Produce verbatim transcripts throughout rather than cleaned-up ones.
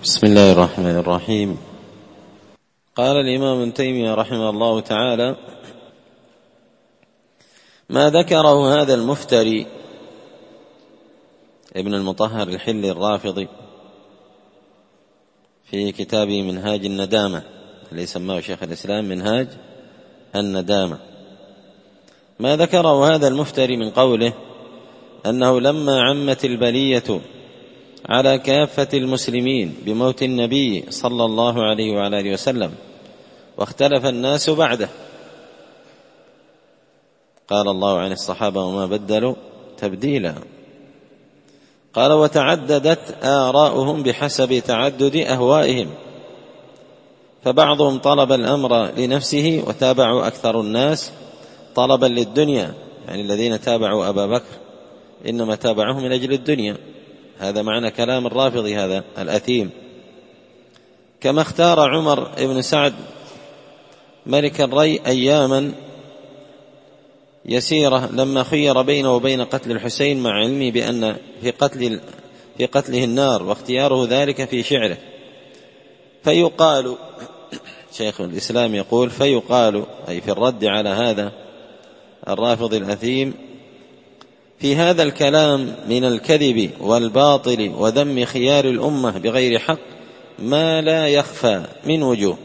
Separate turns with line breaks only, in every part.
بسم الله الرحمن الرحيم. قال الإمام ابن تيمية رحمه الله تعالى: ما ذكره هذا المفتري ابن المطهر الحلي الرافضي في كتابه منهاج الندامة اللي سماه شيخ الإسلام منهاج الندامة، ما ذكره هذا المفتري من قوله أنه لما عمت البلية على كافة المسلمين بموت النبي صلى الله عليه وعلى آله وسلم واختلف الناس بعده، قال الله عن الصحابة: وما بدلوا تبديلا. قال: وتعددت آراؤهم بحسب تعدد أهوائهم، فبعضهم طلب الأمر لنفسه وتابعوا أكثر الناس طلبا للدنيا، يعني الذين تابعوا أبا بكر إنما تابعوه من أجل الدنيا، هذا معنى كلام الرافضي هذا الأثيم. كما اختار عمر بن سعد ملك الري أياما يسيرة لما خير بينه وبين قتل الحسين، مع علمه بأن في قتل في قتله النار، واختياره ذلك في شعره. فيقال، شيخ الإسلام يقول: فيقال أي في الرد على هذا الرافض الأثيم: في هذا الكلام من الكذب والباطل وذم خيار الأمة بغير حق ما لا يخفى من وجوه.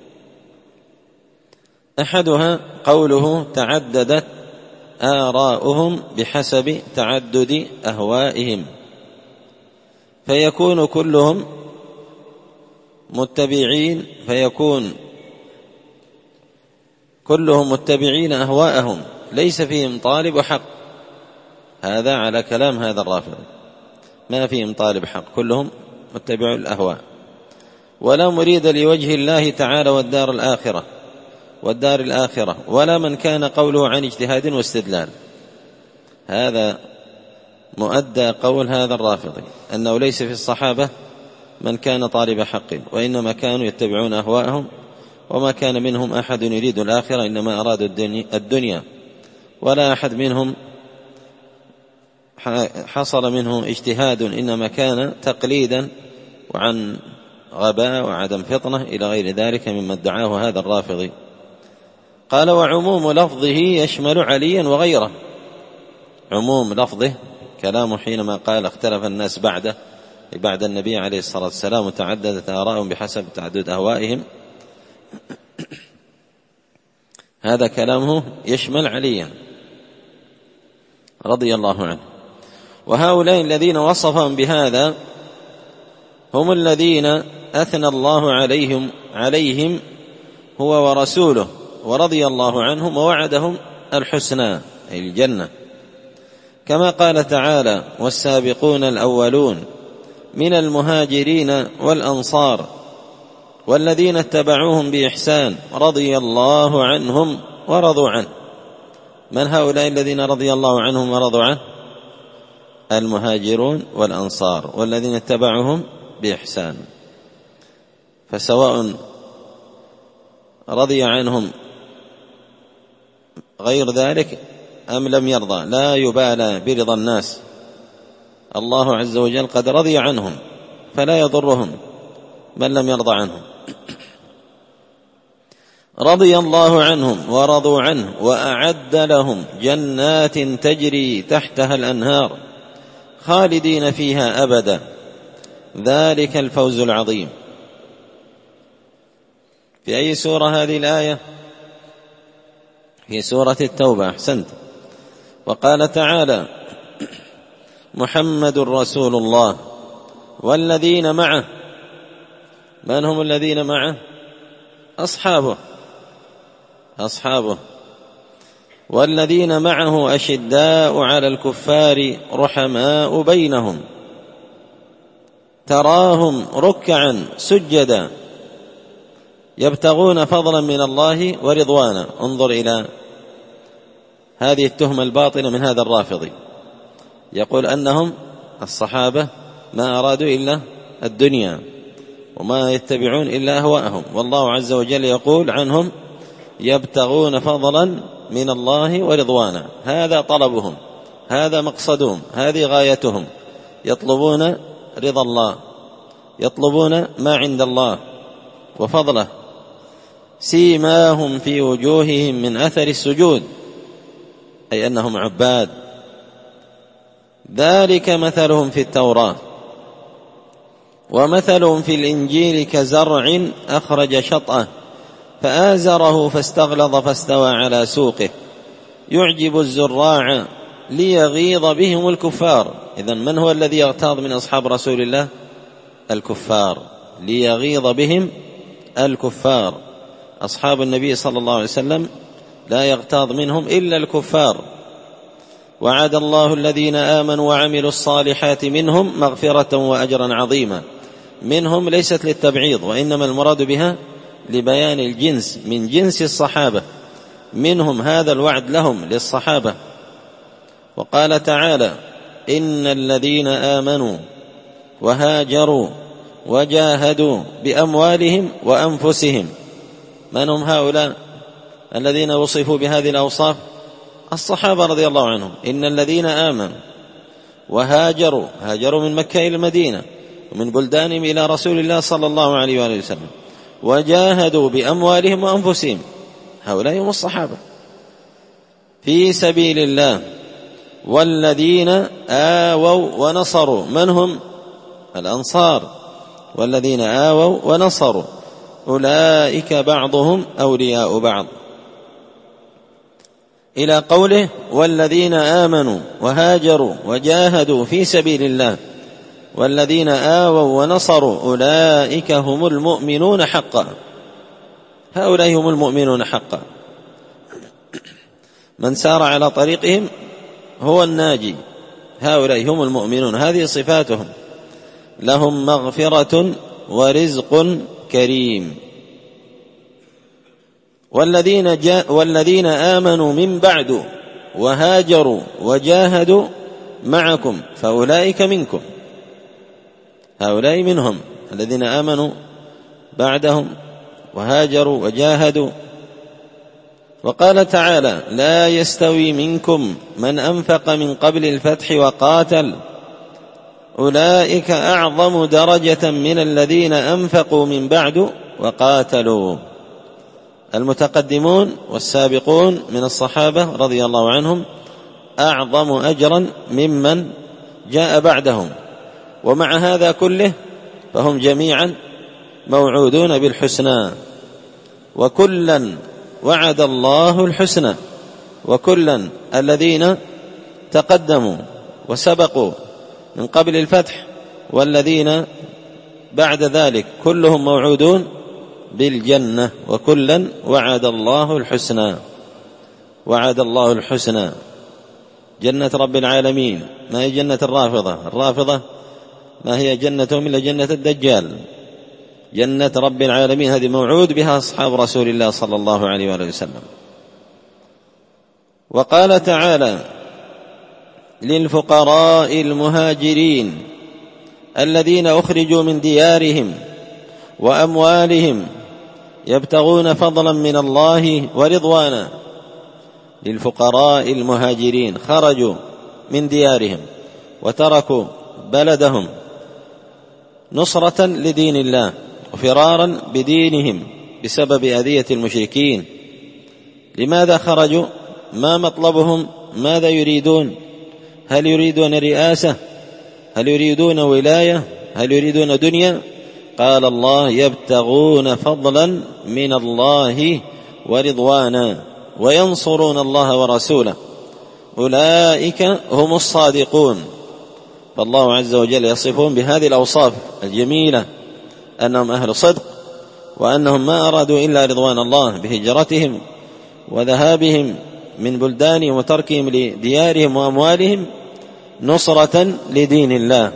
أحدها قوله: تعددت آراؤهم بحسب تعدد أهوائهم، فيكون كلهم متبعين فيكون كلهم متبعين أهواءهم ليس فيهم طالب حق. هذا على كلام هذا الرافض، ما فيهم طالب حق، كلهم متبعوا الأهواء، ولا مريد لوجه الله تعالى والدار الآخرة والدار الآخرة ولا من كان قوله عن اجتهاد واستدلال. هذا مؤدى قول هذا الرافضي، أنه ليس في الصحابة من كان طالب حق، وإنما كانوا يتبعون أهواءهم، وما كان منهم أحد يريد الآخرة، إنما أرادوا الدنيا، ولا أحد منهم حصل منه اجتهاد، إنما كان تقليدا وعن غباء وعدم فطنة إلى غير ذلك مما ادعاه هذا الرافضي. قال: وعموم لفظه يشمل عليا وغيره. عموم لفظه كلامه حينما قال اختلف الناس بعده بعد النبي عليه الصلاة والسلام وتعددت آراءهم بحسب تعدد أهوائهم، هذا كلامه يشمل عليا رضي الله عنه. وهؤلاء الذين وصفهم بهذا هم الذين أثنى الله عليهم عليهم هو ورسوله ورضي الله عنهم ووعدهم الحسنى أي الجنة، كما قال تعالى: والسابقون الأولون من المهاجرين والأنصار والذين اتبعوهم بإحسان رضي الله عنهم ورضوا عنه. من هؤلاء الذين رضي الله عنهم ورضوا عنه؟ المهاجرون والأنصار والذين اتبعوهم بإحسان. فسواء رضي عنهم غير ذلك أم لم يرضى، لا يبالى برضا الناس، الله عز وجل قد رضي عنهم فلا يضرهم من لم يرضى عنهم. رضي الله عنهم ورضوا عنه وأعد لهم جنات تجري تحتها الأنهار خالدين فيها أبدا ذلك الفوز العظيم. في أي سورة هذه الآية؟ في سورة التوبة. أحسنت. وقال تعالى: محمد رسول الله والذين معه. من هم الذين معه؟ أصحابه أصحابه والذين معه أشداء على الكفار رحماء بينهم تراهم ركعا سجدا يبتغون فضلا من الله ورضوانا. انظر إلى هذه التهمة الباطنة من هذا الرافضي، يقول أنهم الصحابة ما أرادوا إلا الدنيا وما يتبعون إلا أهواءهم، والله عز وجل يقول عنهم: يبتغون فضلا من الله ورضوانا. هذا طلبهم، هذا مقصدهم، هذه غايتهم، يطلبون رضا الله، يطلبون ما عند الله وفضله، سيماهم في وجوههم من أثر السجود، أي أنهم عباد. ذلك مثلهم في التوراة ومثلهم في الإنجيل كزرع أخرج شطأه فآزره فاستغلظ فاستوى على سوقه يعجب الزراع ليغيظ بهم الكفار. إذن من هو الذي يغتاظ من أصحاب رسول الله؟ الكفار، ليغيظ بهم الكفار. أصحاب النبي صلى الله عليه وسلم لا يغتاظ منهم إلا الكفار. وعد الله الذين آمنوا وعملوا الصالحات منهم مغفرة وأجرا عظيما. منهم ليست للتبعيض، وإنما المراد بها لبيان الجنس، من جنس الصحابة، منهم هذا الوعد لهم للصحابة. وقال تعالى: إن الذين آمنوا وهاجروا وجاهدوا بأموالهم وأنفسهم. من هم هؤلاء الذين وصفوا بهذه الأوصاف؟ الصحابة رضي الله عنهم. إن الذين آمنوا وهاجروا، هاجروا من مكة إلى المدينة ومن بلدانهم إلى رسول الله صلى الله عليه وآله وسلم، وجاهدوا بأموالهم وأنفسهم، هؤلاء هم الصحابة في سبيل الله. والذين آووا ونصروا، من هم؟ الأنصار. والذين آووا ونصروا أولئك بعضهم أولياء بعض، إلى قوله: والذين آمنوا وهاجروا وجاهدوا في سبيل الله والذين آووا ونصروا أولئك هم المؤمنون حقا. هؤلاء هم المؤمنون حقا، من سار على طريقهم هو الناجي. هؤلاء هم المؤمنون، هذه صفاتهم. لهم مغفرة ورزق كريم. والذين, جاء والذين آمنوا من بعد وهاجروا وجاهدوا معكم فأولئك منكم. هؤلاء منهم الذين آمنوا بعدهم وهاجروا وجاهدوا. وقال تعالى: لا يستوي منكم من أنفق من قبل الفتح وقاتل أولئك أعظم درجة من الذين أنفقوا من بعد وقاتلوا. المتقدمون والسابقون من الصحابة رضي الله عنهم أعظم أجرا ممن جاء بعدهم، ومع هذا كله فهم جميعا موعودون بالحسنى، وكلا وعد الله الحسنى. وكلا الذين تقدموا وسبقوا من قبل الفتح والذين بعد ذلك كلهم موعودون بالجنة، وكلا وعد الله الحسنى. وعد الله الحسنى جنة رب العالمين، ما هي جنة الرافضة. الرافضة ما هي جنتهم إلا جنة الدجال. جنة رب العالمين هذه موعود بها أصحاب رسول الله صلى الله عليه وآله وسلم. وقال تعالى: للفقراء المهاجرين الذين أخرجوا من ديارهم وأموالهم يبتغون فضلا من الله ورضوانا. للفقراء المهاجرين، خرجوا من ديارهم وتركوا بلدهم نصرة لدين الله وفرارا بدينهم بسبب أذية المشركين. لماذا خرجوا؟ ما مطلبهم؟ ماذا يريدون؟ هل يريدون رئاسة؟ هل يريدون ولاية؟ هل يريدون دنيا؟ قال الله: يبتغون فضلا من الله ورضوانا وينصرون الله ورسوله أولئك هم الصادقون. فالله عز وجل يصفهم بهذه الأوصاف الجميلة، أنهم أهل صدق، وأنهم ما أرادوا إلا رضوان الله بهجرتهم وذهابهم من بلدانهم وتركهم لديارهم وأموالهم نصرة لدين الله.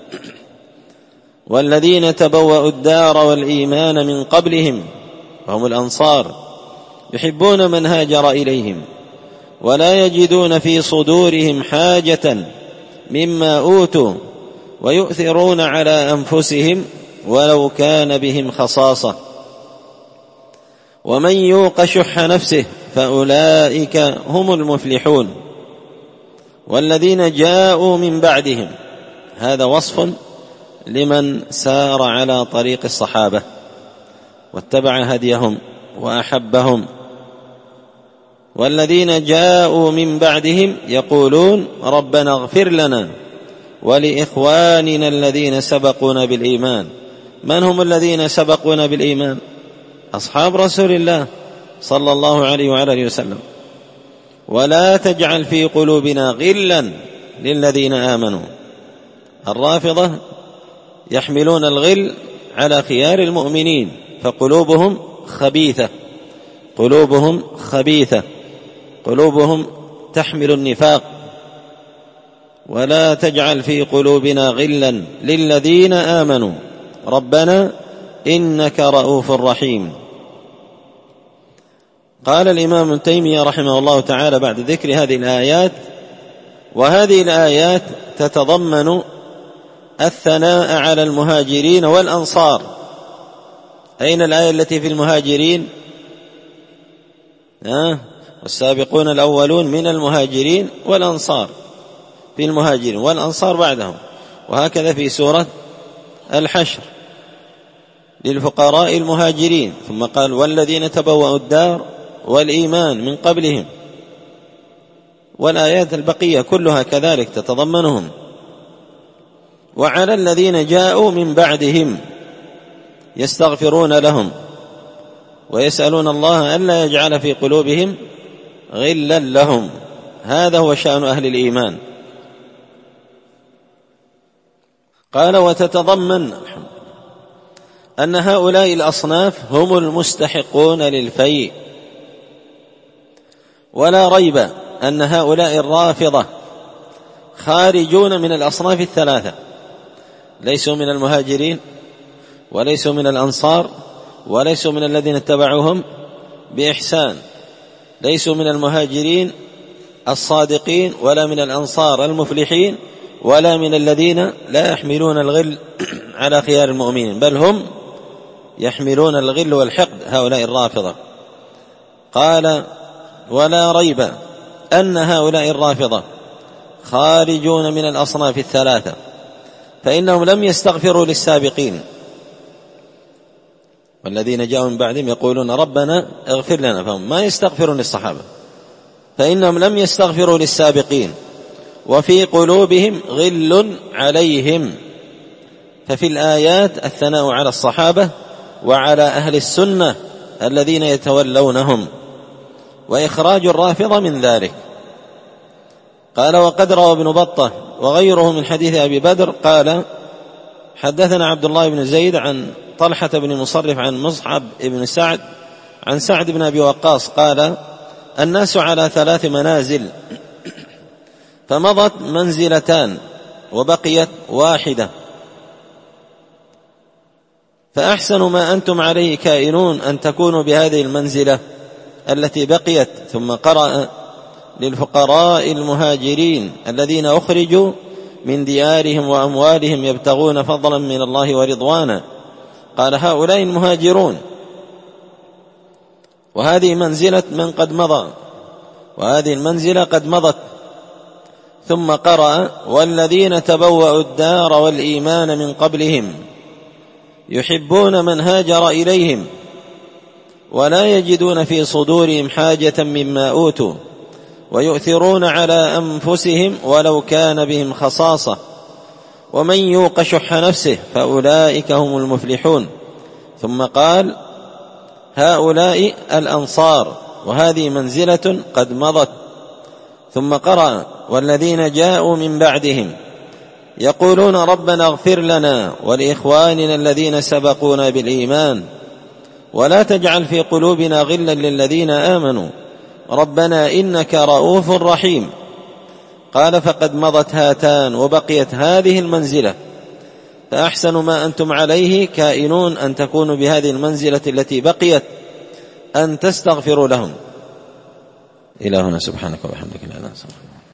والذين تبوأوا الدار والإيمان من قبلهم وهم الأنصار يحبون من هاجر إليهم ولا يجدون في صدورهم حاجة مما أوتوا ويؤثرون على أنفسهم ولو كان بهم خصاصة ومن يوق شح نفسه فأولئك هم المفلحون. والذين جاءوا من بعدهم، هذا وصف لمن سار على طريق الصحابة واتبع هديهم وأحبهم. والذين جاءوا من بعدهم يقولون ربنا اغفر لنا ولإخواننا الذين سبقونا بالإيمان. من هم الذين سبقونا بالإيمان؟ أصحاب رسول الله صلى الله عليه وعلى آله وسلم. ولا تجعل في قلوبنا غلا للذين آمنوا. الرافضة يحملون الغل على خيار المؤمنين، فقلوبهم خبيثة، قلوبهم خبيثة، قلوبهم تحمل النفاق. ولا تجعل في قلوبنا غلا للذين آمنوا ربنا إنك رؤوف رحيم. قال الإمام ابن تيمية رحمه الله تعالى بعد ذكر هذه الآيات: وهذه الآيات تتضمن الثناء على المهاجرين والأنصار. أين الآية التي في المهاجرين؟ آه والسابقون الأولون من المهاجرين والأنصار، في المهاجرين والأنصار بعدهم. وهكذا في سورة الحشر للفقراء المهاجرين، ثم قال والذين تبوأوا الدار والإيمان من قبلهم. والآيات البقية كلها كذلك تتضمنهم. وعلى الذين جاءوا من بعدهم يستغفرون لهم ويسألون الله ألا يجعل في قلوبهم غلا لهم. هذا هو شأن أهل الإيمان. قال: وتتضمن أن هؤلاء الأصناف هم المستحقون للفيء. ولا ريب أن هؤلاء الرافضة خارجون من الأصناف الثلاثة، ليسوا من المهاجرين وليسوا من الأنصار وليسوا من الذين اتبعوهم بإحسان، ليسوا من المهاجرين الصادقين ولا من الأنصار المفلحين ولا من الذين لا يحملون الغل على خيار المؤمنين، بل هم يحملون الغل والحقد، هؤلاء الرافضة. قال: ولا ريب أن هؤلاء الرافضة خارجون من الأصناف الثلاثة، فإنهم لم يستغفروا للسابقين. والذين جاءوا من بعدهم يقولون ربنا اغفر لنا، فهم ما يستغفرون للصحابة، فإنهم لم يستغفروا للسابقين، وفي قلوبهم غل عليهم. ففي الآيات الثناء على الصحابة وعلى أهل السنة الذين يتولونهم، وإخراج الرافضة من ذلك. قال: وقد روى ابن بطة وغيره من حديث أبي بدر قال: حدثنا عبد الله بن زيد عن طلحة بن مصرف عن مصعب بن سعد عن سعد بن أبي وقاص قال: الناس على ثلاث منازل، فمضت منزلتان وبقيت واحدة، فأحسن ما أنتم عليه كائنون أن تكونوا بهذه المنزلة التي بقيت. ثم قرأ: للفقراء المهاجرين الذين أخرجوا من ديارهم وأموالهم يبتغون فضلا من الله ورضوانا. قال: هؤلاء المهاجرون، وهذه منزلة من قد مضى، وهذه المنزلة قد مضت. ثم قرأ: والذين تبوأوا الدار والإيمان من قبلهم يحبون من هاجر إليهم ولا يجدون في صدورهم حاجة مما أوتوا ويؤثرون على أنفسهم ولو كان بهم خصاصة ومن يوق شح نفسه فأولئك هم المفلحون. ثم قال: هؤلاء الأنصار، وهذه منزلة قد مضت. ثم قرأ: والذين جاءوا من بعدهم يقولون ربنا اغفر لنا ولإخواننا الذين سبقونا بالإيمان ولا تجعل في قلوبنا غلا للذين آمنوا ربنا إنك رؤوف رحيم. قال: فقد مضت هاتان وبقيت هذه المنزلة، فأحسن ما أنتم عليه كائنون أن تكونوا بهذه المنزلة التي بقيت، أن تستغفروا لهم. إلهنا سبحانك وبحمدك لا إله إلا أنت.